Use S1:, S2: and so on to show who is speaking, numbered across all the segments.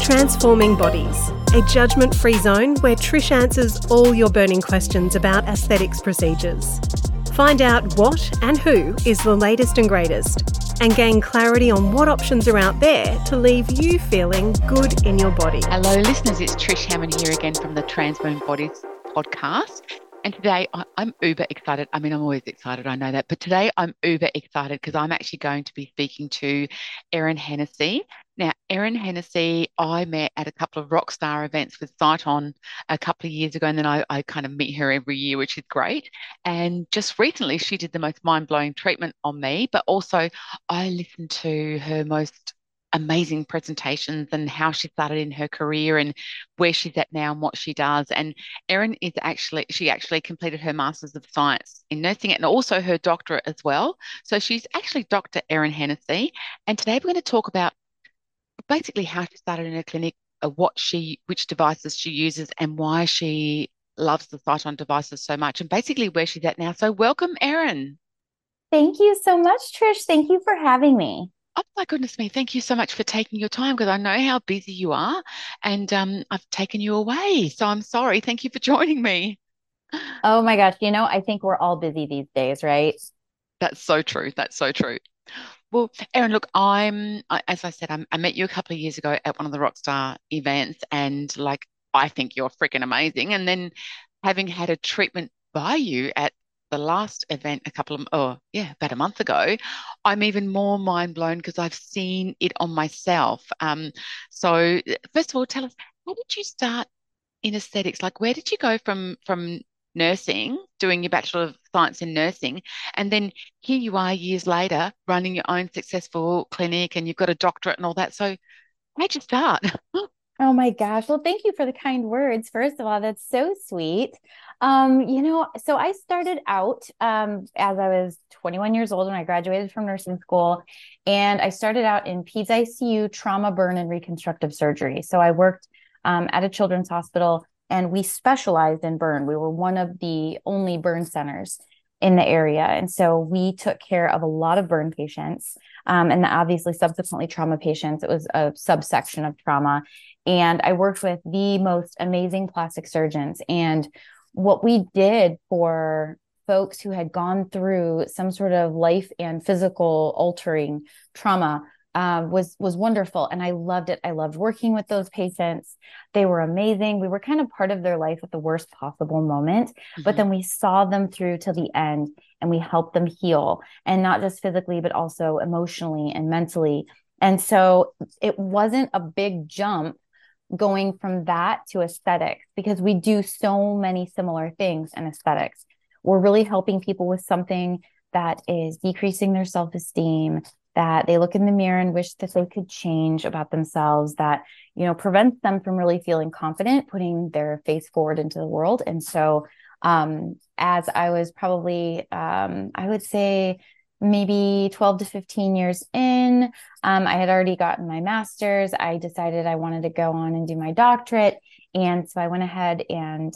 S1: Transforming Bodies, a judgment-free zone where Trish answers all your burning questions about aesthetics procedures. Find out what and who is the latest and greatest, and gain clarity on what options are out there to leave you feeling good in your body.
S2: Hello, listeners. It's Trish Hammond here again from the Transforming Bodies podcast. And today I'm uber excited. I mean, I'm always excited, I know that. But today I'm uber excited because I'm actually going to be speaking to Erin Hennessy. Now, Erin Hennessy, I met at a couple of Rockstar events with Sight-On a couple of years ago, and then I kind of meet her every year, which is great. And just recently, she did the most mind-blowing treatment on me, but also I listened to her most amazing presentations and how she started in her career and where she's at now and what she does. And Erin she actually completed her Masters of Science in Nursing and also her doctorate as well. So she's actually Dr. Erin Hennessy. And today we're going to talk about basically how she started in her clinic, which devices she uses and why she loves the Sight-On devices so much and basically where she's at now. So welcome, Erin.
S3: Thank you so much, Trish. Thank you for having me.
S2: Oh my goodness me. Thank you so much for taking your time because I know how busy you are and I've taken you away. So I'm sorry. Thank you for joining me.
S3: Oh my gosh. I think we're all busy these days, right?
S2: That's so true. That's so true. Well, Erin, look, as I said, I met you a couple of years ago at one of the Rockstar events and I think you're freaking amazing. And then having had a treatment by you at the last event about a month ago, I'm even more mind blown because I've seen it on myself. So first of all, tell us, how did you start in aesthetics? Like, where did you go from nursing, doing your Bachelor of Science in Nursing, and then here you are years later running your own successful clinic and you've got a doctorate and all that. So how'd you start?
S3: Oh my gosh. Well, thank you for the kind words. First of all, that's so sweet. So I started out as I was 21 years old when I graduated from nursing school, and I started out in peds ICU, trauma, burn, and reconstructive surgery. So I worked at a children's hospital, and we specialized in burn. We were one of the only burn centers in the area. And so we took care of a lot of burn patients, and obviously subsequently trauma patients. It was a subsection of trauma. And I worked with the most amazing plastic surgeons. And what we did for folks who had gone through some sort of life and physical altering trauma was wonderful. And I loved it. I loved working with those patients. They were amazing. We were kind of part of their life at the worst possible moment, but then we saw them through to the end and we helped them heal, and not just physically, but also emotionally and mentally. And so it wasn't a big jump going from that to aesthetics because we do so many similar things in aesthetics. We're really helping people with something that is decreasing their self-esteem, that they look in the mirror and wish that they could change about themselves, that, prevents them from really feeling confident, putting their face forward into the world. And so, as I was probably, I would say maybe 12 to 15 years in, I had already gotten my master's. I decided I wanted to go on and do my doctorate. And so I went ahead and,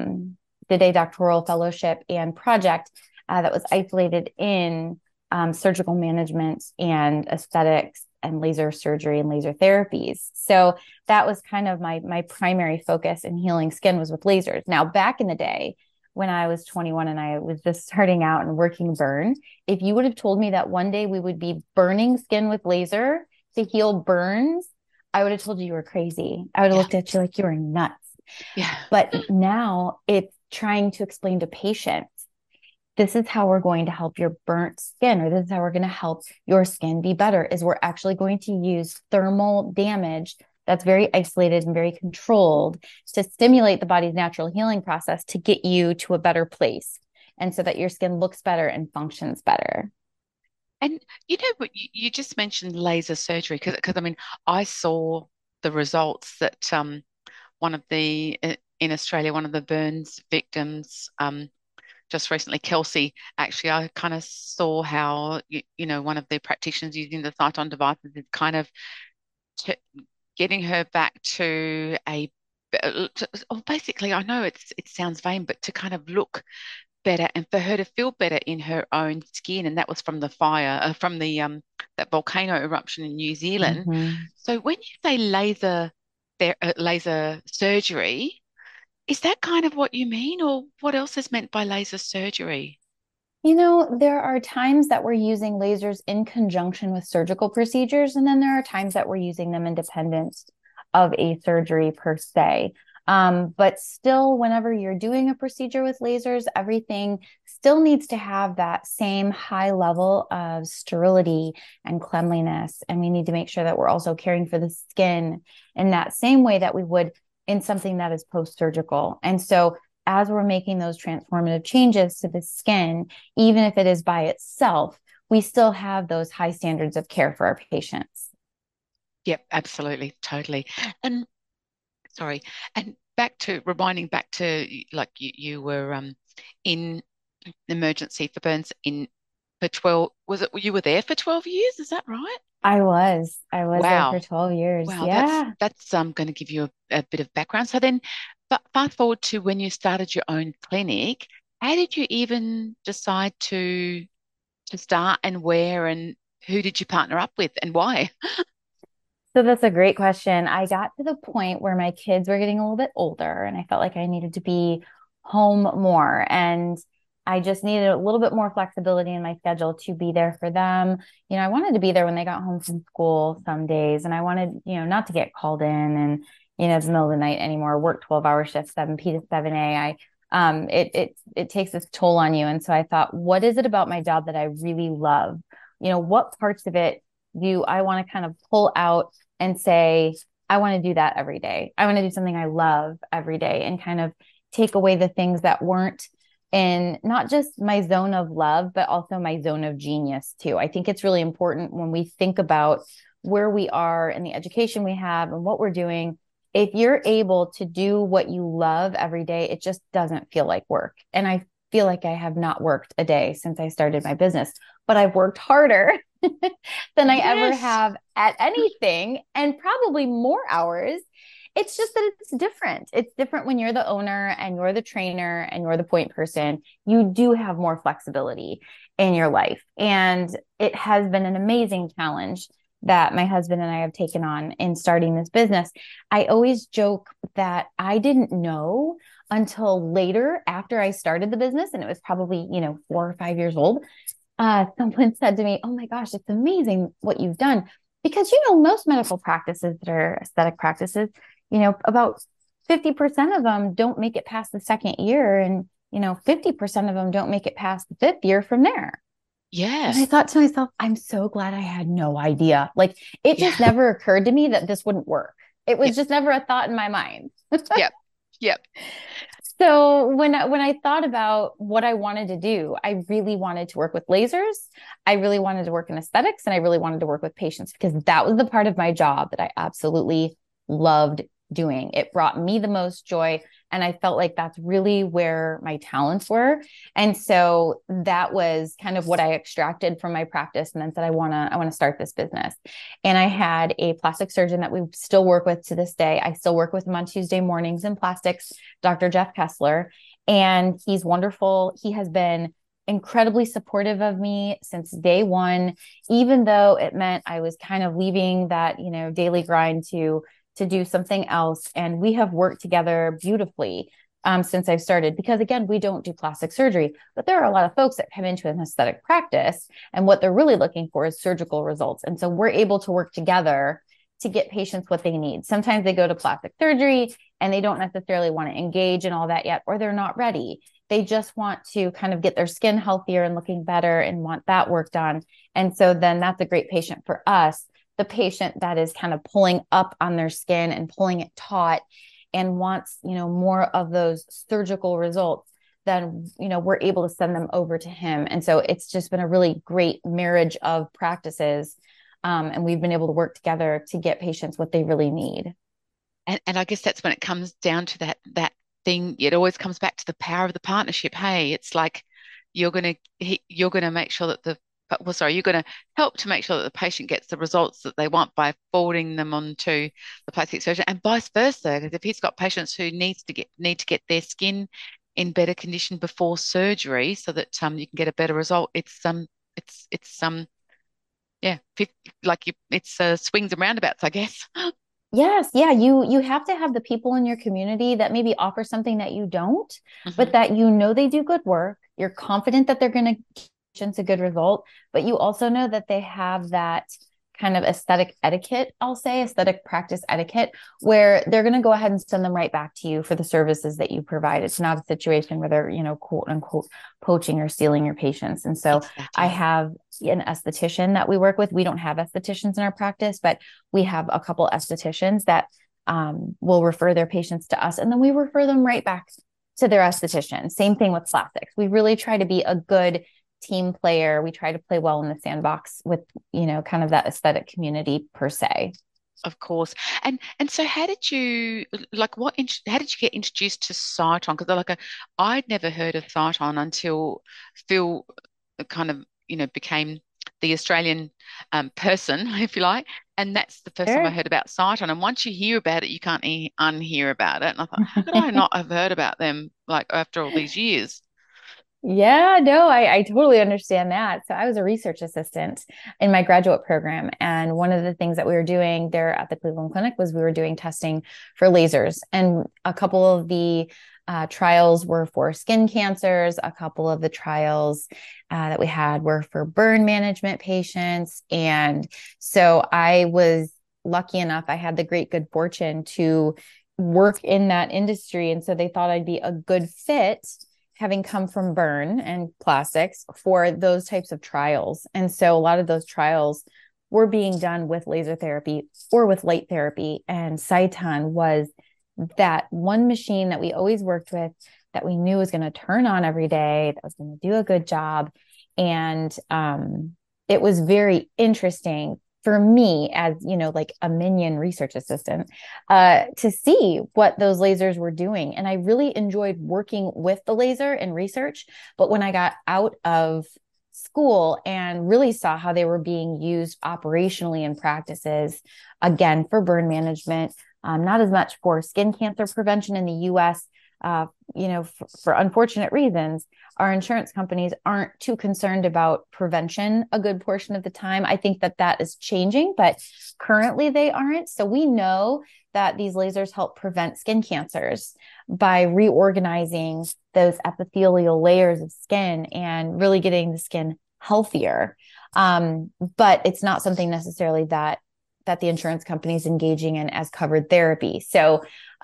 S3: did a doctoral fellowship and project, that was isolated in surgical management and aesthetics and laser surgery and laser therapies. So that was kind of my primary focus in healing skin was with lasers. Now, back in the day, when I was 21 and I was just starting out and working burn, if you would have told me that one day we would be burning skin with laser to heal burns, I would have told you were crazy. I would have looked at you like you were nuts.
S2: Yeah.
S3: But now it's trying to explain to patients, this is how we're going to help your burnt skin, or this is how we're going to help your skin be better, is we're actually going to use thermal damage that's very isolated and very controlled to stimulate the body's natural healing process to get you to a better place. And so that your skin looks better and functions better.
S2: And but you just mentioned laser surgery because I mean, I saw the results that in Australia, one of the burns victims, just recently, Kelsey, actually, I kind of saw how, one of the practitioners using the Sight-On devices is kind of getting her back to basically, I know it sounds vain, but to kind of look better and for her to feel better in her own skin. And that was from the fire, from the that volcano eruption in New Zealand.
S3: Mm-hmm.
S2: So when you say laser laser surgery. Is that kind of what you mean, or what else is meant by laser surgery?
S3: There are times that we're using lasers in conjunction with surgical procedures, and then there are times that we're using them independent of a surgery per se. But still, whenever you're doing a procedure with lasers, everything still needs to have that same high level of sterility and cleanliness. And we need to make sure that we're also caring for the skin in that same way that we would in something that is post-surgical. And so as we're making those transformative changes to the skin, even if it is by itself, we still have those high standards of care for our patients.
S2: Yep, absolutely, totally. And sorry, and back to rewinding back to like you were in emergency for burns in for 12, was it you were there for 12 years? Is that right?
S3: I was there for
S2: Wow.
S3: 12 years.
S2: Wow,
S3: Yeah.
S2: that's going to give you a bit of background. So then, but fast forward to when you started your own clinic, how did you even decide to start, and where, and who did you partner up with and why?
S3: So that's a great question. I got to the point where my kids were getting a little bit older and I felt like I needed to be home more. And I just needed a little bit more flexibility in my schedule to be there for them. I wanted to be there when they got home from school some days, and I wanted, not to get called in and, the middle of the night anymore, work 12-hour shifts, 7 p to 7 a. It takes its toll on you. And so I thought, what is it about my job that I really love? What parts of it do I want to kind of pull out and say, I want to do that every day. I want to do something I love every day, and kind of take away the things that weren't in not just my zone of love, but also my zone of genius too. I think it's really important when we think about where we are and the education we have and what we're doing. If you're able to do what you love every day, it just doesn't feel like work. And I feel like I have not worked a day since I started my business, but I've worked harder than I ever
S2: Yes.
S3: have at anything, and probably more hours. It's just that it's different. It's different when you're the owner and you're the trainer and you're the point person. You do have more flexibility in your life. And it has been an amazing challenge that my husband and I have taken on in starting this business. I always joke that I didn't know until later after I started the business, and it was probably, 4 or 5 years old. Someone said to me, "Oh my gosh, it's amazing what you've done." Because, most medical practices that are aesthetic practices, about 50% of them don't make it past the second year. And, 50% of them don't make it past the fifth year from there. And
S2: Yeah.
S3: I thought to myself, I'm so glad I had no idea. Like, it just
S2: Yeah.
S3: never occurred to me that this wouldn't work. It was
S2: Yep.
S3: just never a thought in my mind.
S2: Yep. Yep.
S3: So when I thought about what I wanted to do, I really wanted to work with lasers. I really wanted to work in aesthetics, and I really wanted to work with patients because that was the part of my job that I absolutely loved doing. It brought me the most joy, and I felt like that's really where my talents were. And so that was kind of what I extracted from my practice, and then said, I want to start this business. And I had a plastic surgeon that we still work with to this day. I still work with him on Tuesday mornings in plastics, Dr. Jeff Kessler, and he's wonderful. He has been incredibly supportive of me since day one, even though it meant I was kind of leaving that, daily grind to do something else. And we have worked together beautifully since I've started, because again, we don't do plastic surgery, but there are a lot of folks that come into an aesthetic practice and what they're really looking for is surgical results. And so we're able to work together to get patients what they need. Sometimes they go to plastic surgery and they don't necessarily want to engage in all that yet, or they're not ready. They just want to kind of get their skin healthier and looking better and want that work done. And so then that's a great patient for us. The patient that is kind of pulling up on their skin and pulling it taut and wants, more of those surgical results, then, we're able to send them over to him. And so it's just been a really great marriage of practices. And we've been able to work together to get patients what they really need.
S2: And I guess that's when it comes down to that thing. It always comes back to the power of the partnership. Hey, it's like you're gonna make sure that you're gonna help to make sure that the patient gets the results that they want by forwarding them on to the plastic surgeon, and vice versa. Because if he's got patients who need to get their skin in better condition before surgery, so that you can get a better result. It's yeah, it's swings and roundabouts, I guess.
S3: Yes, yeah, you have to have the people in your community that maybe offer something that you don't,
S2: Hmm.
S3: but that you know they do good work. You're confident that they're going to patients a good result, but you also know that they have that kind of aesthetic etiquette, I'll say, aesthetic practice etiquette, where they're going to go ahead and send them right back to you for the services that you provide. It's not a situation where they're, quote unquote, poaching or stealing your patients. And so I
S2: Exactly.
S3: have an esthetician that we work with. We don't have estheticians in our practice, but we have a couple estheticians that will refer their patients to us, and then we refer them right back to their esthetician. Same thing with plastics. We really try to be a good team player. We try to play well in the sandbox with, kind of that aesthetic community per se.
S2: Of course. And so how did you like how did you get introduced to Sciton? Because I'd never heard of Sciton until Phil kind of, became the Australian person, if you like. And that's the first time I
S3: Sure.
S2: heard about Sciton. And once you hear about it, you can't unhear about it. And I thought, how could I not have heard about them like after all these years?
S3: Yeah, no, I totally understand that. So I was a research assistant in my graduate program. And one of the things that we were doing there at the Cleveland Clinic was we were doing testing for lasers. And a couple of the trials were for skin cancers. A couple of the trials that we had were for burn management patients. And so I was lucky enough, I had the great good fortune to work in that industry. And so they thought I'd be a good fit having come from burn and plastics for those types of trials. And so a lot of those trials were being done with laser therapy or with light therapy. And Sciton was that one machine that we always worked with, that we knew was going to turn on every day, that was going to do a good job. And it was very interesting for me as, like a minion research assistant, to see what those lasers were doing. And I really enjoyed working with the laser in research. But when I got out of school and really saw how they were being used operationally in practices, again, for burn management, not as much for skin cancer prevention in the US, for unfortunate reasons, our insurance companies aren't too concerned about prevention a good portion of the time. I think that that is changing, but currently they aren't. So we know that these lasers help prevent skin cancers by reorganizing those epithelial layers of skin and really getting the skin healthier. But it's not something necessarily that the insurance company is engaging in as covered therapy. So,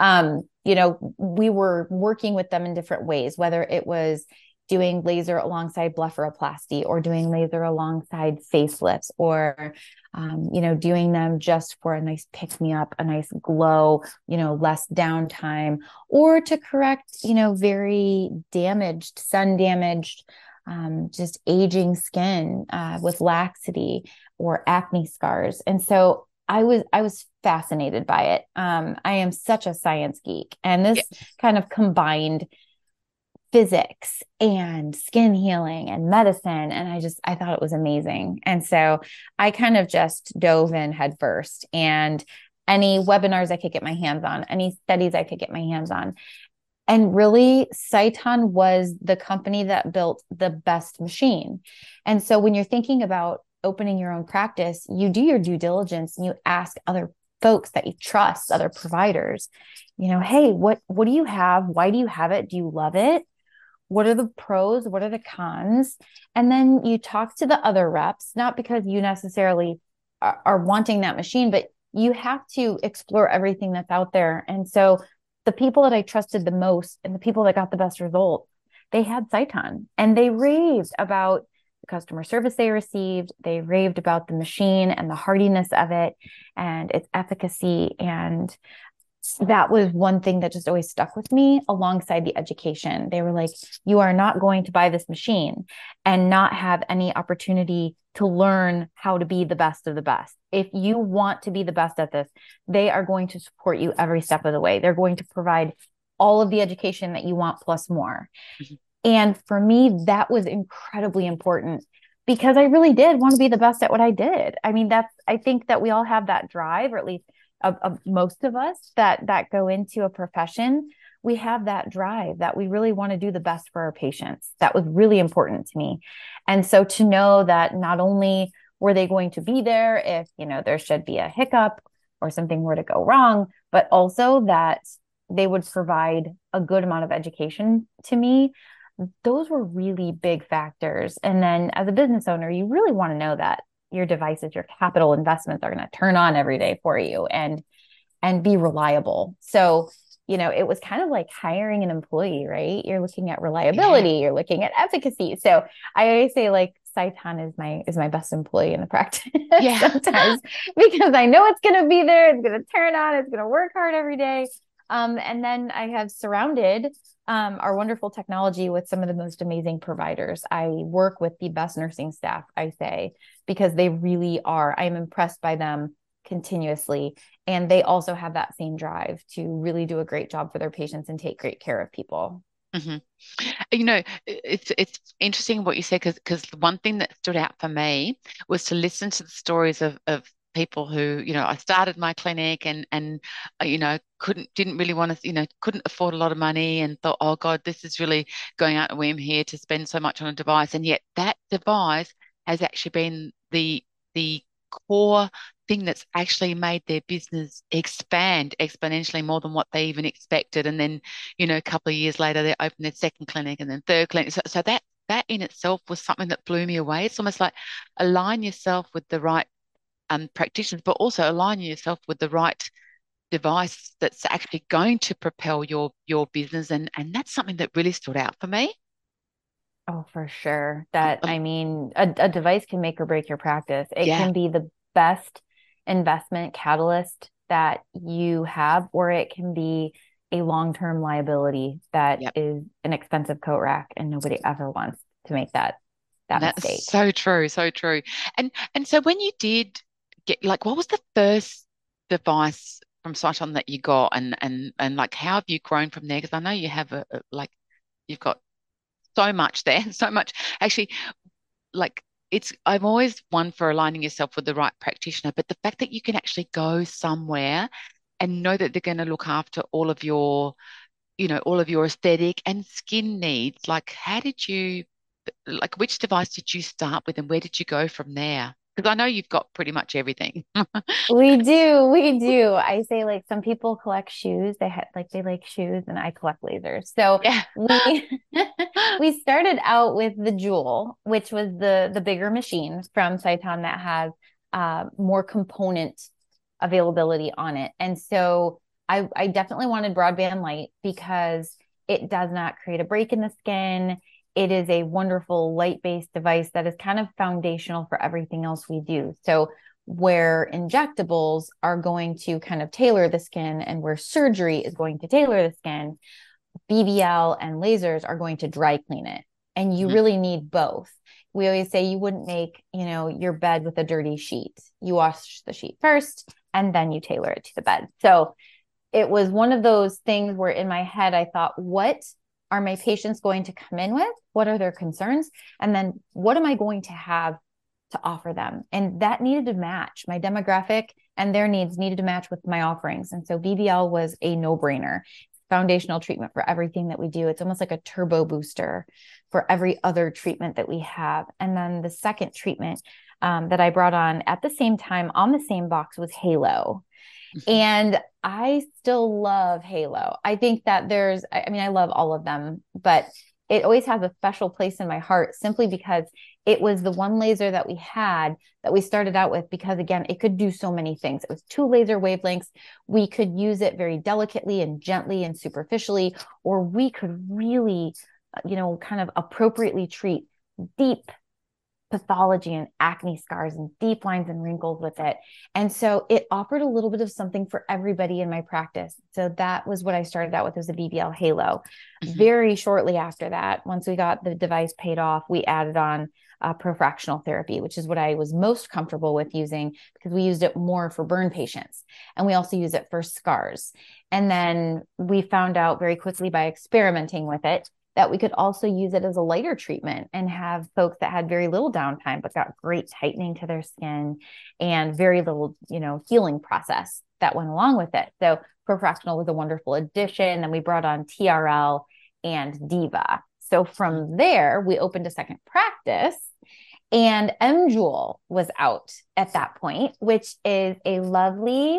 S3: we were working with them in different ways, whether it was doing laser alongside blepharoplasty or doing laser alongside facelifts or, doing them just for a nice pick me up, a nice glow, less downtime, or to correct, very damaged, sun damaged, just aging skin with laxity or acne scars. And so I was fascinated by it. I am such a science geek, and
S2: Yeah.
S3: this kind of combined physics and skin healing and medicine. And I thought it was amazing. And so I kind of just dove in head first, and any webinars I could get my hands on, any studies I could get my hands on. And really, Sciton was the company that built the best machine. And so when you're thinking about opening your own practice, you do your due diligence and you ask other folks that you trust, other providers, hey, what do you have? Why do you have it? Do you love it? What are the pros? What are the cons? And then you talk to the other reps, not because you necessarily are wanting that machine, but you have to explore everything that's out there. And so the people that I trusted the most and the people that got the best results, they had Sciton, and they raved about the customer service they received. They raved about the machine and the hardiness of it and its efficacy. And that was one thing that just always stuck with me alongside the education. They were like, you are not going to buy this machine and not have any opportunity to learn how to be the best of the best. If you want to be the best at this, they are going to support you every step of the way. They're going to provide all of the education that you want plus more.
S2: Mhm.
S3: And for me, that was incredibly important because I really did want to be the best at what I did. I mean, I think that we all have that drive, or at least of most of us that go into a profession. We have that drive that we really want to do the best for our patients. That was really important to me. And so to know that not only were they going to be there if, there should be a hiccup, or something were to go wrong, but also that they would provide a good amount of education to me. Those were really big factors. And then as a business owner, you really want to know that your devices, your capital investments are going to turn on every day for you and be reliable. So, it was kind of like hiring an employee, right? You're looking at reliability, you're looking at efficacy. So I always say like Sciton is my best employee in the practice sometimes because I know it's going to be there. It's going to turn on. It's going to work hard every day. And then I have surrounded our wonderful technology with some of the most amazing providers. I work with the best nursing staff, I say, because they really are. I'm impressed by them continuously. And they also have that same drive to really do a great job for their patients and take great care of people.
S2: Mm-hmm. It's interesting what you said, because the one thing that stood out for me was to listen to the stories of people who, I started my clinic and didn't really want to, couldn't afford a lot of money and thought, oh God, this is really going out a whim here to spend so much on a device. And yet that device has actually been the core thing that's actually made their business expand exponentially more than what they even expected. And then, a couple of years later, they opened their second clinic and then third clinic. So that in itself was something that blew me away. It's almost like align yourself with the right practitioners, but also align yourself with the right device that's actually going to propel your business. And that's something that really stood out for me.
S3: Oh, for sure. A device can make or break your practice. It can be the best investment catalyst that you have, or it can be a long-term liability that is an expensive coat rack, and nobody ever wants to make that
S2: That's
S3: mistake.
S2: so true, so true. And so when you did get, like, what was the first device from Sciton that you got, and like how have you grown from there? Because I know you have you've got so much there, so much actually. Like I'm always one for aligning yourself with the right practitioner, but the fact that you can actually go somewhere and know that they're going to look after all of your, all of your aesthetic and skin needs. Like, which device did you start with and where did you go from there? Because I know you've got pretty much everything.
S3: We do. I say like some people collect shoes. They like shoes, and I collect lasers. So
S2: Yeah.
S3: we started out with the Jewel, which was the bigger machine from Sciton that has more component availability on it. And so I definitely wanted broadband light because it does not create a break in the skin. It is a wonderful light-based device that is kind of foundational for everything else we do. So where injectables are going to kind of tailor the skin and where surgery is going to tailor the skin, BBL and lasers are going to dry clean it. And you really need both. We always say you wouldn't make, your bed with a dirty sheet. You wash the sheet first and then you tailor it to the bed. So it was one of those things where in my head, I thought, what are my patients going to come in with? What are their concerns? And then what am I going to have to offer them? And that needed to match my demographic, and their needs needed to match with my offerings. And so BBL was a no-brainer. Foundational treatment for everything that we do. It's almost like a turbo booster for every other treatment that we have. And then the second treatment that I brought on at the same time on the same box was Halo. And I still love Halo. I think that I love all of them, but it always has a special place in my heart simply because it was the one laser that we had that we started out with, because again, it could do so many things. It was 2 laser wavelengths. We could use it very delicately and gently and superficially, or we could really, kind of appropriately treat deep pathology and acne scars and deep lines and wrinkles with it. And so it offered a little bit of something for everybody in my practice. So that was what I started out with, was a BBL Halo. Very shortly after that, once we got the device paid off, we added on profractional therapy, which is what I was most comfortable with using because we used it more for burn patients. And we also use it for scars. And then we found out very quickly by experimenting with it that we could also use it as a lighter treatment and have folks that had very little downtime, but got great tightening to their skin and very little, healing process that went along with it. So profractional was a wonderful addition. Then we brought on TRL and Diva. So from there, we opened a second practice, and MJewel was out at that point, which is a lovely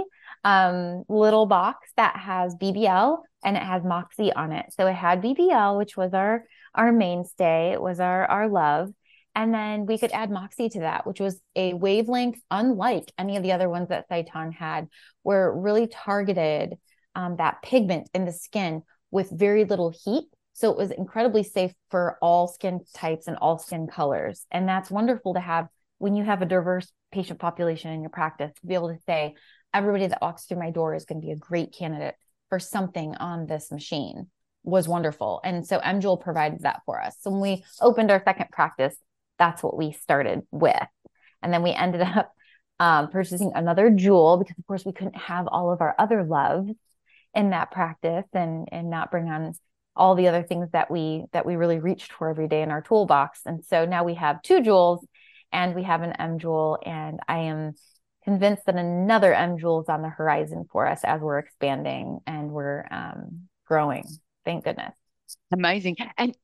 S3: little box that has BBL and it has Moxie on it. So it had BBL, which was our mainstay. It was our love. And then we could add Moxie to that, which was a wavelength unlike any of the other ones that Sciton had, where it really targeted that pigment in the skin with very little heat. So it was incredibly safe for all skin types and all skin colors. And that's wonderful to have when you have a diverse patient population in your practice, to be able to say, everybody that walks through my door is going to be a great candidate for something on this machine. Was wonderful. And so Emjoule provided that for us. So when we opened our second practice, that's what we started with. And then we ended up purchasing another Joule because, of course, we couldn't have all of our other loves in that practice and not bring on all the other things that we really reached for every day in our toolbox. And so now we have 2 Joules and we have an Emjoule, and I am convinced that another Emjoule is on the horizon for us as we're expanding and we're growing. Thank goodness.
S2: Amazing. And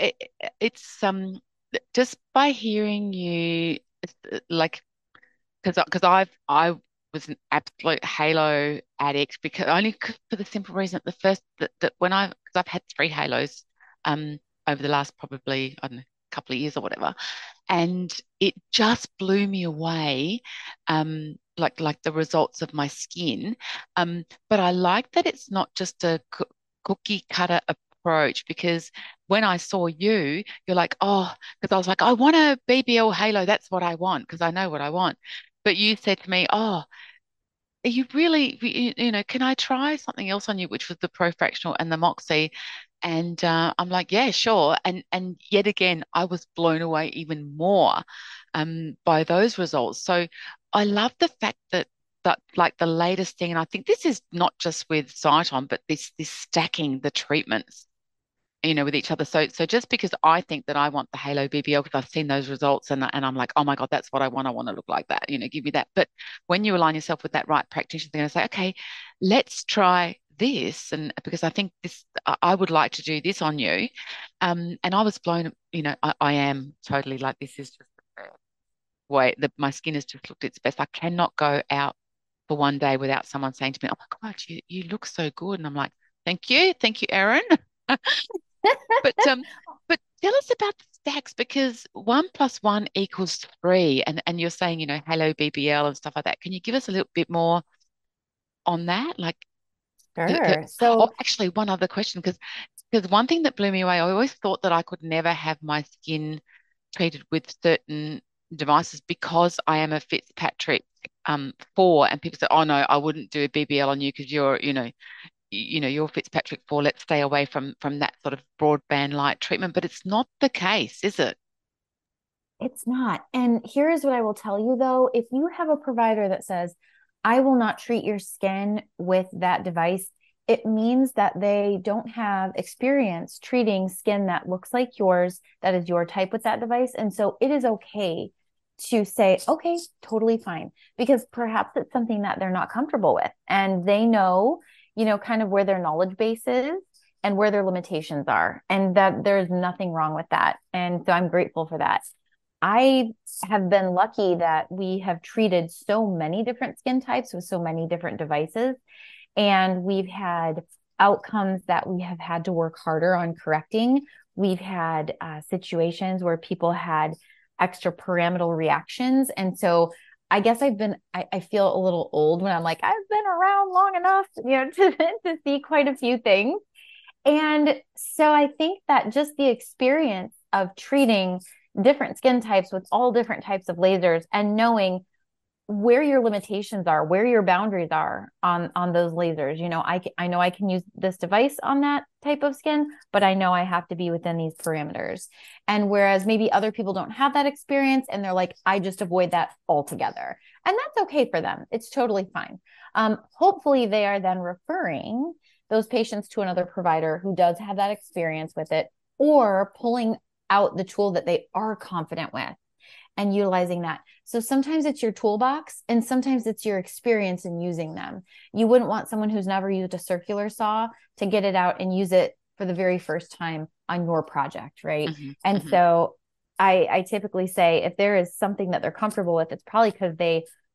S2: it's just by hearing you, like, because I was an absolute Halo addict, because only for the simple reason that the first that when because I've had 3 Halos over the last probably, I don't know, couple of years or whatever, and it just blew me away, like the results of my skin. But I like that it's not just a cookie cutter approach, because when I saw you, you're like, oh, because I was like, I want a BBL Halo. That's what I want, because I know what I want. But you said to me, oh, are you really, can I try something else on you, which was the ProFractional and the Moxie? And I'm like, yeah, sure. And yet again, I was blown away even more by those results. So I love the fact that like the latest thing, and I think this is not just with Sciton, but this stacking the treatments, with each other. So just because I think that I want the Halo BBL because I've seen those results, and I'm like, oh my God, that's what I want. I want to look like that. Give me that. But when you align yourself with that right practitioner, they're going to say, okay, let's try this. And because I think I would like to do this on you. And I was blown, I am totally like, this is just the way that my skin has just looked its best. I cannot go out for one day without someone saying to me, oh my God, you look so good. And I'm like, thank you, Erin. But tell us about the stacks, because 1 + 1 = 3, and you're saying, Halo BBL and stuff like that. Can you give us a little bit more on that? Like,
S3: Sure.
S2: oh,
S3: So
S2: actually, one other question, because one thing that blew me away, I always thought that I could never have my skin treated with certain devices because I am a Fitzpatrick 4, and people say, oh no, I wouldn't do a BBL on you because you're Fitzpatrick 4, let's stay away from that sort of broadband light treatment. But it's not the case, is it?
S3: it's not. And here's what I will tell you though, if you have a provider that says, I will not treat your skin with that device, it means that they don't have experience treating skin that looks like yours, that is your type with that device. And so it is okay to say, okay, totally fine, because perhaps it's something that they're not comfortable with and they know, kind of where their knowledge base is and where their limitations are, and that there's nothing wrong with that. And so I'm grateful for that. I have been lucky that we have treated so many different skin types with so many different devices. And we've had outcomes that we have had to work harder on correcting. We've had situations where people had extrapyramidal reactions. And so I guess I feel a little old when I'm like, I've been around long enough, to see quite a few things. And so I think that just the experience of treating different skin types with all different types of lasers and knowing where your limitations are, where your boundaries are on those lasers. I know I can use this device on that type of skin, but I know I have to be within these parameters. And whereas maybe other people don't have that experience and they're like, I just avoid that altogether. And that's okay for them. It's totally fine. Hopefully they are then referring those patients to another provider who does have that experience with it, or pulling out the tool that they are confident with and utilizing that. So sometimes it's your toolbox and sometimes it's your experience in using them. You wouldn't want someone who's never used a circular saw to get it out and use it for the very first time on your project, right?
S2: Mm-hmm,
S3: and
S2: mm-hmm.
S3: so I typically say if there is something that they're comfortable with, it's probably because they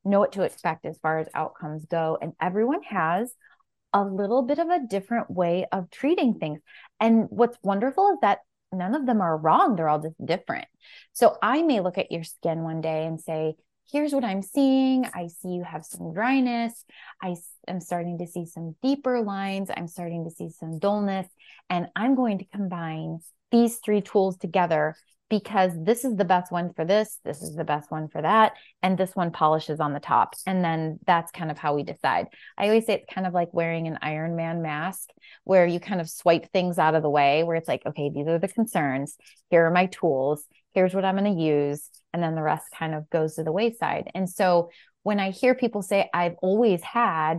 S3: know what to expect as far as outcomes go. And everyone has a little bit of a different way of treating things. And what's wonderful is that none of them are wrong. They're all just different. So I may look at your skin one day and say, here's what I'm seeing. I see you have some dryness. I am starting to see some deeper lines. I'm starting to see some dullness. And I'm going to combine these 3 tools together because this is the best one for this. This is the best one for that. And this one polishes on the top. And then that's kind of how we decide. I always say it's kind of like wearing an Iron Man mask where you kind of swipe things out of the way, where it's like, okay, these are the concerns. Here are my tools. Here's what I'm going to use. And then the rest kind of goes to the wayside. And so when I hear people say, I've always had,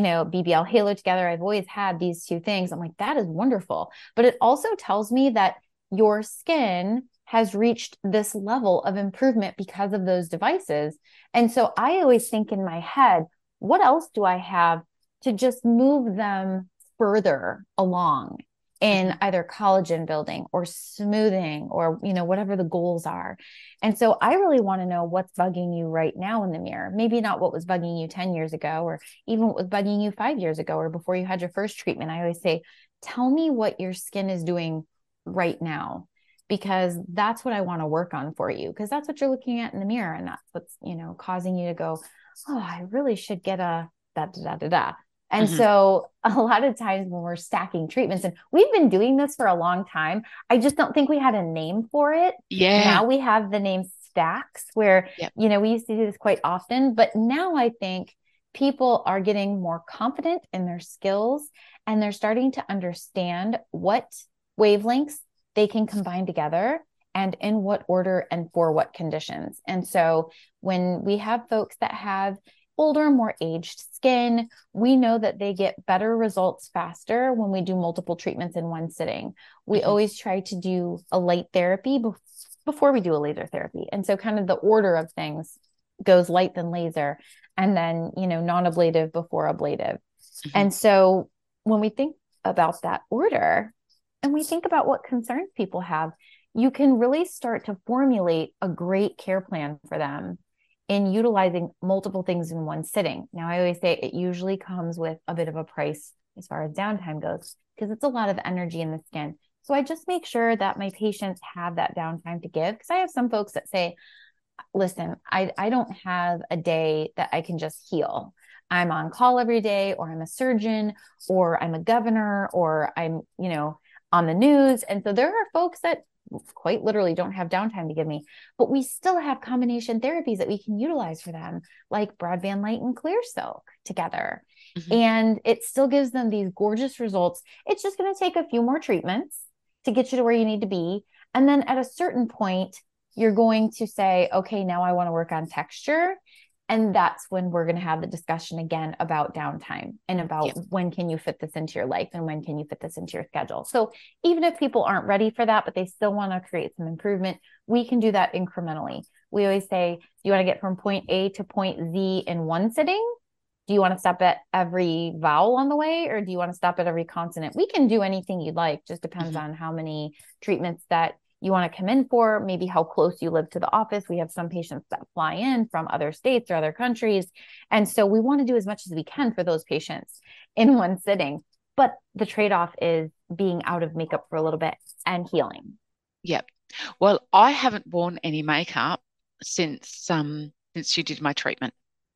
S3: BBL Halo together, I've always had these 2 things, I'm like, that is wonderful. But it also tells me that your skin has reached this level of improvement because of those devices. And so I always think in my head, what else do I have to just move them further along in either collagen building or smoothing or, whatever the goals are. And so I really want to know what's bugging you right now in the mirror. Maybe not what was bugging you 10 years ago, or even what was bugging you 5 years ago, or before you had your first treatment. I always say, tell me what your skin is doing right now, because that's what I want to work on for you. Because that's what you're looking at in the mirror. And that's what's, causing you to go, oh, I really should get a da, da, da, da, da. And so a lot of times when we're stacking treatments, and we've been doing this for a long time, I just don't think we had a name for it.
S2: Yeah.
S3: Now we have the name stacks where, we used to do this quite often, but now I think people are getting more confident in their skills and they're starting to understand what wavelengths they can combine together and in what order and for what conditions. And so when we have folks that have older, more aged skin, we know that they get better results faster when we do multiple treatments in one sitting. We always try to do a light therapy before we do a laser therapy. And so kind of the order of things goes light then laser, and then, non-ablative before ablative. And so when we think about that order and we think about what concerns people have, you can really start to formulate a great care plan for them in utilizing multiple things in one sitting. Now, I always say it usually comes with a bit of a price as far as downtime goes, because it's a lot of energy in the skin. So I just make sure that my patients have that downtime to give, because I have some folks that say, listen, I don't have a day that I can just heal. I'm on call every day, or I'm a surgeon, or I'm a governor, or I'm, on the news. And so there are folks that quite literally don't have downtime to give me, but we still have combination therapies that we can utilize for them, like Broadband Light and Clear Silk together. And it still gives them these gorgeous results. It's just going to take a few more treatments to get you to where you need to be. And then at a certain point, you're going to say, okay, now I want to work on texture. And that's when we're going to have the discussion again about downtime and about when can you fit this into your life and when can you fit this into your schedule. So even if people aren't ready for that, but they still want to create some improvement, we can do that incrementally. We always say, do you want to get from point A to point Z in one sitting? Do you want to stop at every vowel on the way, or do you want to stop at every consonant? We can do anything you'd like. Just depends on how many treatments that you want to come in for, maybe how close you live to the office. We have some patients that fly in from other states or other countries. And so we want to do as much as we can for those patients in one sitting. But the trade-off is being out of makeup for a little bit and healing.
S2: Yep. Well, I haven't worn any makeup since you did my treatment.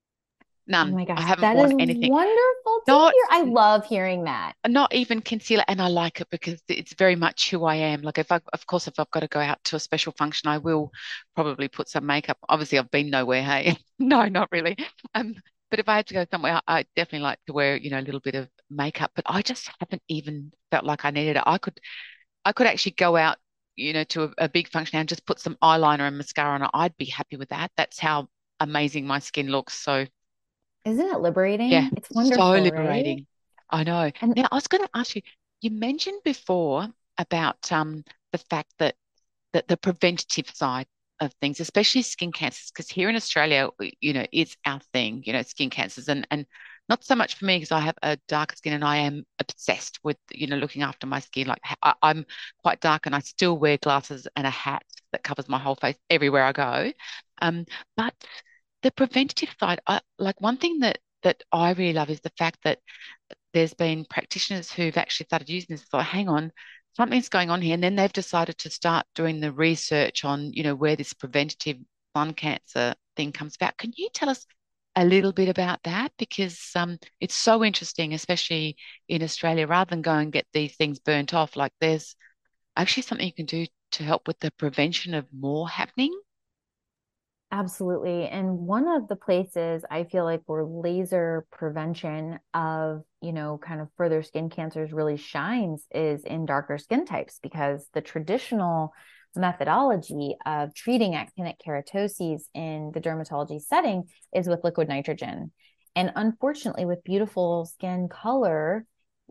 S2: None.
S3: Oh my gosh,
S2: I haven't
S3: that
S2: worn
S3: is
S2: anything.
S3: wonderful to hear. I love hearing that.
S2: Not even concealer, and I like it because it's very much who I am. Like if I've got to go out to a special function, I will probably put some makeup. Obviously, I've been nowhere. Hey, no, not really. But if I had to go somewhere, I definitely like to wear, a little bit of makeup. But I just haven't even felt like I needed it. I could actually go out, to a big function and just put some eyeliner and mascara on it. I'd be happy with that. That's how amazing my skin looks. So.
S3: Isn't it liberating?
S2: Yeah,
S3: It's wonderful,
S2: so liberating.
S3: right?
S2: I know.
S3: And
S2: Now, I was going to ask you, you mentioned before about the fact that the preventative side of things, especially skin cancers, because here in Australia, it's our thing, skin cancers, and not so much for me because I have a darker skin and I am obsessed with, looking after my skin. Like I'm quite dark and I still wear glasses and a hat that covers my whole face everywhere I go. But the preventative side, like one thing that I really love is the fact that there's been practitioners who've actually started using this. Thought, hang on, something's going on here, and then they've decided to start doing the research on, where this preventative lung cancer thing comes about. Can you tell us a little bit about that? Because it's so interesting, especially in Australia. Rather than go and get these things burnt off, like there's actually something you can do to help with the prevention of more happening.
S3: Absolutely. And one of the places I feel like where laser prevention of, kind of further skin cancers really shines is in darker skin types, because the traditional methodology of treating actinic keratoses in the dermatology setting is with liquid nitrogen. And unfortunately, with beautiful skin color,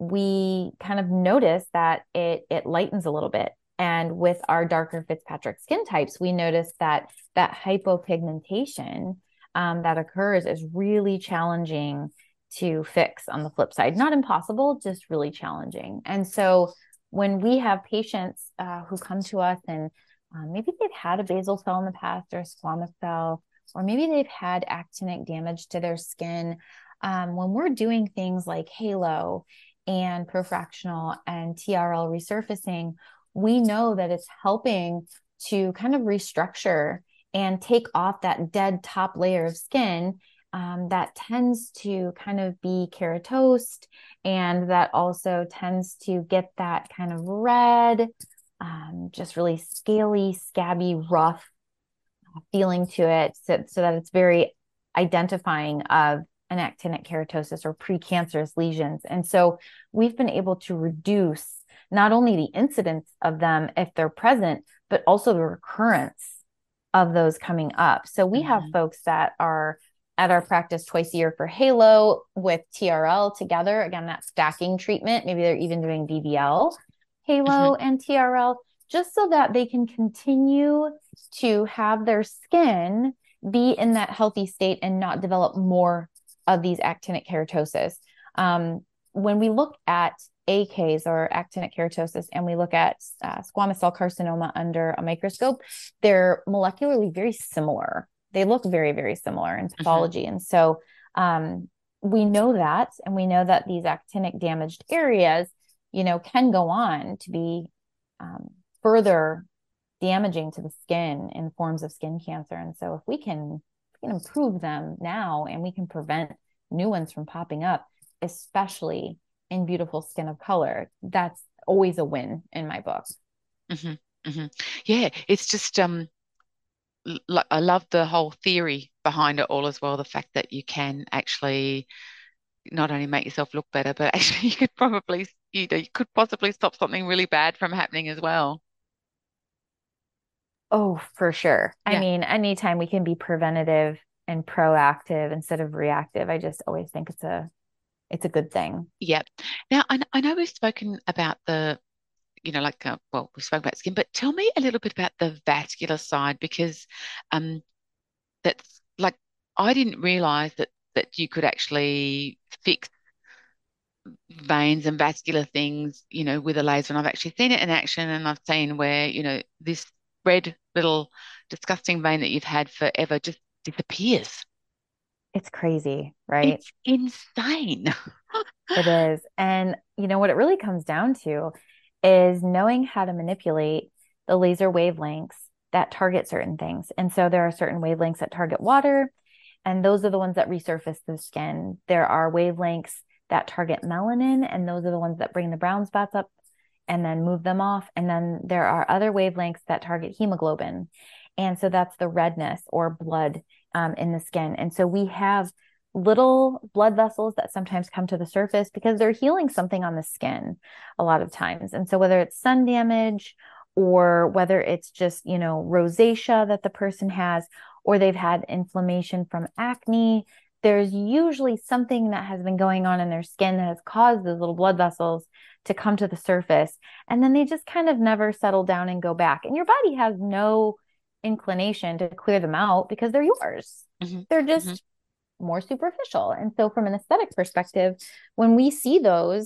S3: we kind of notice that it lightens a little bit. And with our darker Fitzpatrick skin types, we notice that hypopigmentation that occurs is really challenging to fix on the flip side. Not impossible, just really challenging. And so when we have patients who come to us and maybe they've had a basal cell in the past or a squamous cell, or maybe they've had actinic damage to their skin, when we're doing things like halo and profractional and TRL resurfacing, we know that it's helping to kind of restructure and take off that dead top layer of skin that tends to kind of be keratosed, and that also tends to get that kind of red, just really scaly, scabby, rough feeling to it, so that it's very identifying of an actinic keratosis or precancerous lesions. And so we've been able to reduce not only the incidence of them if they're present, but also the recurrence of those coming up. So we have folks that are at our practice twice a year for halo with TRL together. Again, that stacking treatment. Maybe they're even doing BBL, halo and TRL, just so that they can continue to have their skin be in that healthy state and not develop more of these actinic keratosis. When we look at AKs or actinic keratosis, and we look at squamous cell carcinoma under a microscope, they're molecularly very similar. They look very, very similar in pathology. And so we know that, and we know that these actinic damaged areas, can go on to be further damaging to the skin in forms of skin cancer. And so if we can improve them now, and we can prevent new ones from popping up, especially in beautiful skin of color, that's always a win in my book.
S2: Yeah, it's just I love the whole theory behind it all as well. The fact that you can actually not only make yourself look better, but actually you could possibly stop something really bad from happening as well.
S3: Oh, for sure.
S2: Yeah.
S3: I mean, anytime we can be preventative and proactive instead of reactive, I just always think it's a good thing.
S2: Yeah. Now, I know we've spoken about we've spoken about skin, but tell me a little bit about the vascular side, because that's like, I didn't realize that you could actually fix veins and vascular things, with a laser. And I've actually seen it in action, and I've seen where, this red little disgusting vein that you've had forever just disappears.
S3: It's crazy, right?
S2: It's insane.
S3: It is. And what it really comes down to is knowing how to manipulate the laser wavelengths that target certain things. And so there are certain wavelengths that target water, and those are the ones that resurface the skin. There are wavelengths that target melanin, and those are the ones that bring the brown spots up and then move them off. And then there are other wavelengths that target hemoglobin. And so that's the redness or blood in the skin. And so we have little blood vessels that sometimes come to the surface because they're healing something on the skin a lot of times. And so whether it's sun damage, or whether it's just, rosacea that the person has, or they've had inflammation from acne, there's usually something that has been going on in their skin that has caused those little blood vessels to come to the surface. And then they just kind of never settle down and go back. And your body has no inclination to clear them out because they're yours. They're just more superficial. And so from an aesthetic perspective, when we see those,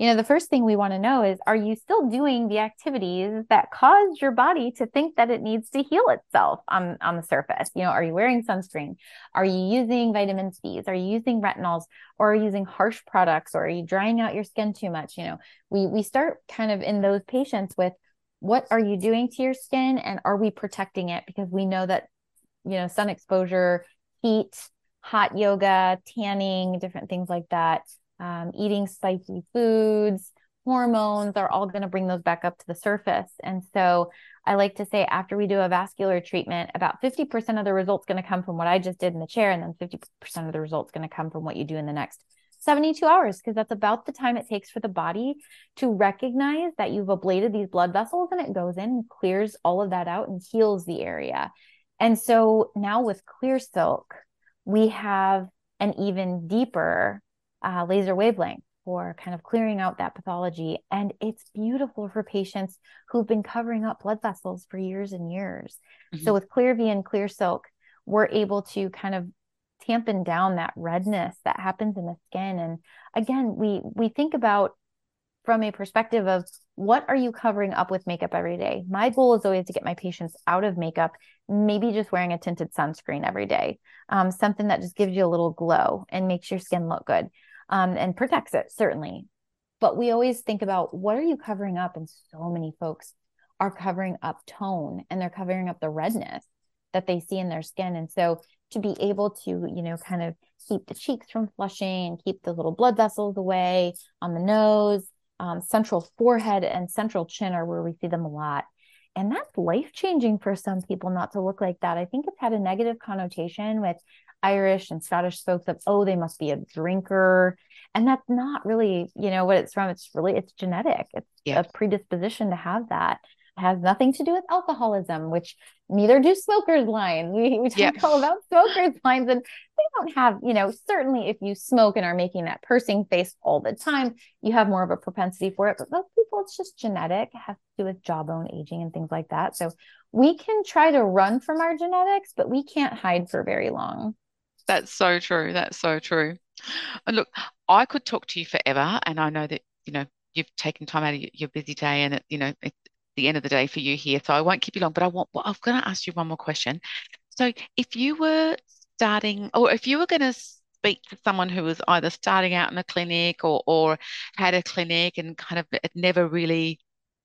S3: the first thing we want to know is, are you still doing the activities that cause your body to think that it needs to heal itself on the surface? Are you wearing sunscreen? Are you using vitamin C's? Are you using retinols, or are you using harsh products, or are you drying out your skin too much? We start kind of in those patients with, what are you doing to your skin, and are we protecting it? Because we know that, sun exposure, heat, hot yoga, tanning, different things like that, eating spicy foods, hormones are all going to bring those back up to the surface. And so I like to say, after we do a vascular treatment, about 50% of the results going to come from what I just did in the chair, and then 50% of the results going to come from what you do in the next 72 hours, because that's about the time it takes for the body to recognize that you've ablated these blood vessels, and it goes in and clears all of that out and heals the area. And so now with Clear Silk, we have an even deeper laser wavelength for kind of clearing out that pathology. And it's beautiful for patients who've been covering up blood vessels for years and years. Mm-hmm. So with ClearV and Clear Silk, we're able to kind of tampen down that redness that happens in the skin. And again, we think about from a perspective of, what are you covering up with makeup every day? My goal is always to get my patients out of makeup, maybe just wearing a tinted sunscreen every day, something that just gives you a little glow and makes your skin look good, and protects it, certainly. But we always think about, what are you covering up? And so many folks are covering up tone, and they're covering up the redness that they see in their skin. And so to be able to, kind of keep the cheeks from flushing, keep the little blood vessels away on the nose, central forehead and central chin are where we see them a lot. And that's life-changing for some people not to look like that. I think it's had a negative connotation with Irish and Scottish folks of, oh, they must be a drinker. And that's not really, what it's from. It's genetic. It's a predisposition to have that. It has nothing to do with alcoholism, which neither do smokers' lines. We talk all about smokers' lines, and they don't have, certainly if you smoke and are making that pursing face all the time, you have more of a propensity for it. But most people, it's just genetic. It has to do with jawbone aging and things like that. So we can try to run from our genetics, but we can't hide for very long.
S2: That's so true. That's so true. And look, I could talk to you forever, and I know that, you've taken time out of your busy day, and it's the end of the day for you here, so I won't keep you long, but I'm going to ask you one more question. So if you were starting, or if you were going to speak to someone who was either starting out in a clinic or had a clinic and kind of had never really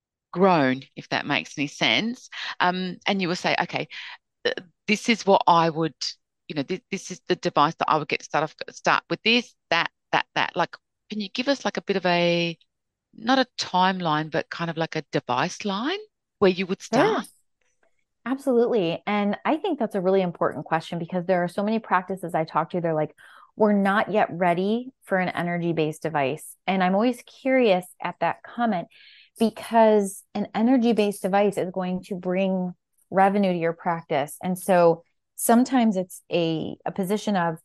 S2: grown, if that makes any sense, and you would say, okay, this is what I would, this is the device that I would get start with this, that, like, can you give us like a bit of a, not a timeline, but kind of like a device line where you would start?
S3: Sure. Absolutely. And I think that's a really important question, because there are so many practices I talk to, they're like, we're not yet ready for an energy-based device. And I'm always curious at that comment, because an energy-based device is going to bring revenue to your practice. And so sometimes it's a position of,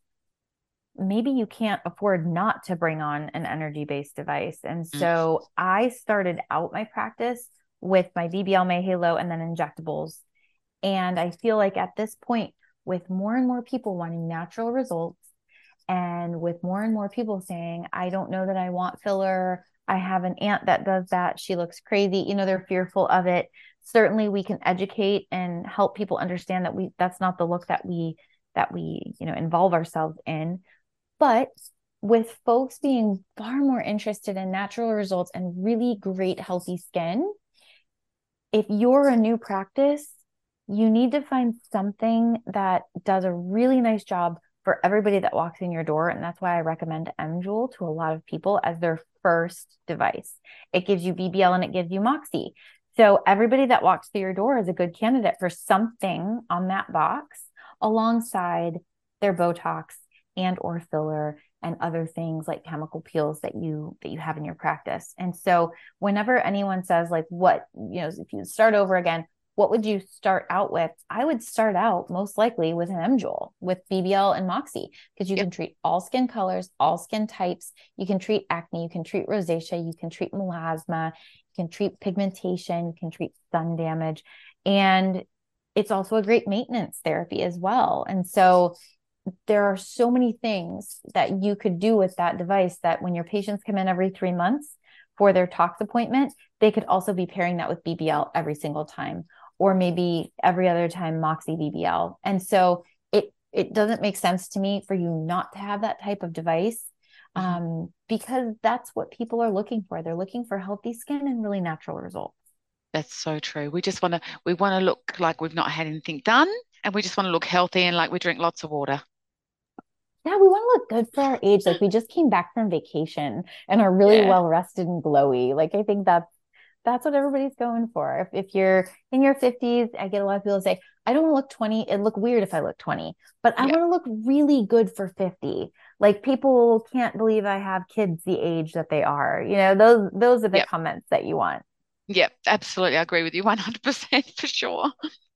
S3: maybe you can't afford not to bring on an energy-based device. And so I started out my practice with my BBL, my Halo, and then injectables. And I feel like at this point, with more and more people wanting natural results, and with more and more people saying, I don't know that I want filler, I have an aunt that does that, she looks crazy, they're fearful of it. Certainly we can educate and help people understand that that's not the look that we involve ourselves in. But with folks being far more interested in natural results and really great healthy skin, if you're a new practice, you need to find something that does a really nice job for everybody that walks in your door. And that's why I recommend Emjoule to a lot of people as their first device. It gives you BBL and it gives you Moxie. So everybody that walks through your door is a good candidate for something on that box alongside their Botox and or filler and other things like chemical peels that you have in your practice. And so whenever anyone says like, what, if you start over again, what would you start out with? I would start out most likely with an Emjoule, with BBL and Moxie, because you can treat all skin colors, all skin types. You can treat acne, you can treat rosacea, you can treat melasma, you can treat pigmentation, you can treat sun damage. And it's also a great maintenance therapy as well. And so there are so many things that you could do with that device, that when your patients come in every 3 months, for their tox appointment, they could also be pairing that with BBL every single time, or maybe every other time Moxie BBL. And so it doesn't make sense to me for you not to have that type of device, because that's what people are looking for. They're looking for healthy skin and really natural results.
S2: That's so true. We want to look like we've not had anything done, and we just want to look healthy and like we drink lots of water.
S3: Yeah, we want to look good for our age. Like we just came back from vacation and are really well rested and glowy. Like I think that's what everybody's going for. If you're in your 50s, I get a lot of people say, I don't want to look 20. It'd look weird if I look 20, but I want to look really good for 50. Like people can't believe I have kids the age that they are. You know, those are the comments that you want.
S2: Yep, absolutely. I agree with you 100% for sure.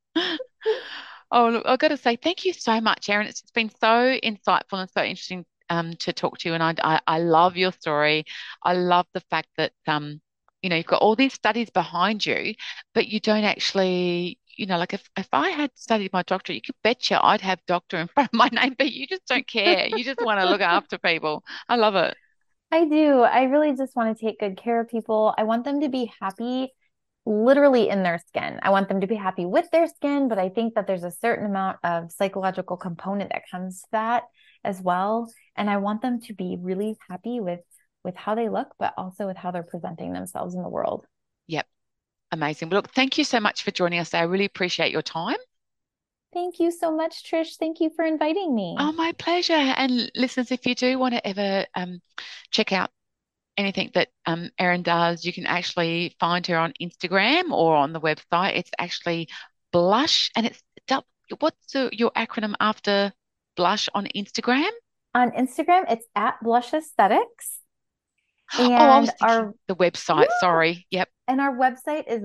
S2: Oh, look, I've got to say thank you so much, Erin. It's been so insightful and so interesting to talk to you. And I love your story. I love the fact that you've got all these studies behind you, but you don't actually, like if I had studied my doctorate, you could betcha I'd have doctor in front of my name, but you just don't care. You just want to look after people. I love it.
S3: I do. I really just want to take good care of people. I want them to be happy literally in their skin. I want them to be happy with their skin, but I think that there's a certain amount of psychological component that comes to that as well. And I want them to be really happy with how they look, but also with how they're presenting themselves in the world.
S2: Yep. Amazing. Well, look, thank you so much for joining us today. I really appreciate your time.
S3: Thank you so much, Trish. Thank you for inviting me.
S2: Oh, my pleasure. And listeners, if you do want to ever check out anything that Erin does, you can actually find her on Instagram or on the website. It's actually Blush, and it's what's your acronym after Blush on Instagram?
S3: On Instagram, it's at Blush Aesthetics. And
S2: I was thinking the website. Sorry. Yep.
S3: And our website is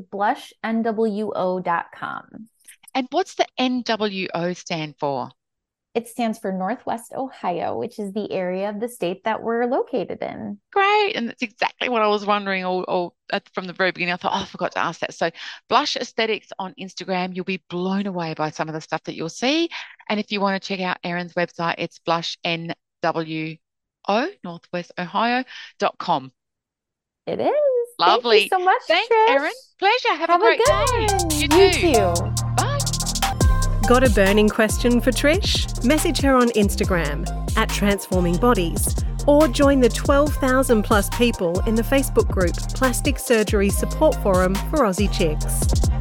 S3: blushnwo.com.
S2: And what's the NWO stand for?
S3: It stands for Northwest Ohio, which is the area of the state that we're located in.
S2: Great. And that's exactly what I was wondering all from the very beginning. I thought, I forgot to ask that. So Blush Aesthetics on Instagram, you'll be blown away by some of the stuff that you'll see. And if you want to check out Erin's website, it's blushnwo, northwestohio.com.
S3: It is.
S2: Lovely.
S3: Thank you so much,
S2: Thanks,
S3: Trish.
S2: Erin. Pleasure. Have a great day.
S3: You too.
S2: Bye.
S1: Got a burning question for Trish? Message her on Instagram at Transforming Bodies, or join the 12,000 plus people in the Facebook group Plastic Surgery Support Forum for Aussie Chicks.